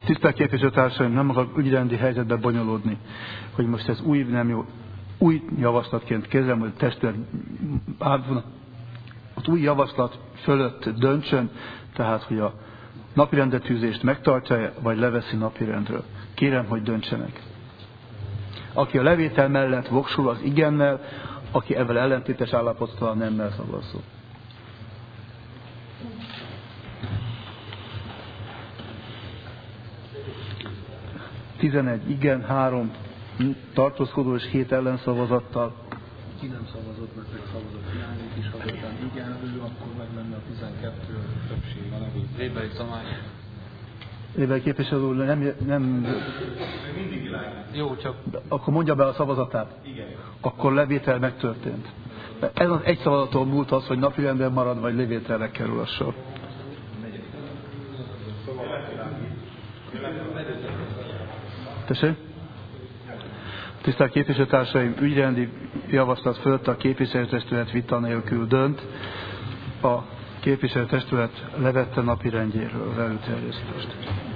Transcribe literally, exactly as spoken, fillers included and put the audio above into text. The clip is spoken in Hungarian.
Tisztelt képviselőtársaim, nem akarok ügyrendi helyzetbe bonyolódni, hogy most ez új, nem jó, új javaslatként kezelem, hogy a testület átvonalat, az új javaslat fölött döntsön, tehát, hogy a napirendetűzést megtartja, vagy leveszi napirendről. Kérem, hogy döntsenek. Aki a levétel mellett voksul, az igennel, aki ezzel ellentétes állapottal nemmel szavazzon. tizenegy igen, három tartózkodó és hét ellenszavazattal. Ki nem szavazott, mert egy szavazat hiányzik is, ha után igenlő, akkor meg lenne a tizenkettő többség a levétel. Rébai Tamás. Rébai képviselő úr, nem, nem... Mindig világos. Jó, csak... Akkor mondja be a szavazatát. Igen. Akkor levétel megtörtént. Ez az egy szavazaton múlt az, hogy napirenden marad, vagy levételre kerül a sor. Tessék? Tisztelt képviselőtársaim, ügyrendi javaslat fölött a képviselőtestület vita nélkül dönt. A képviselőtestület levette napirendjéről az előterjesztést.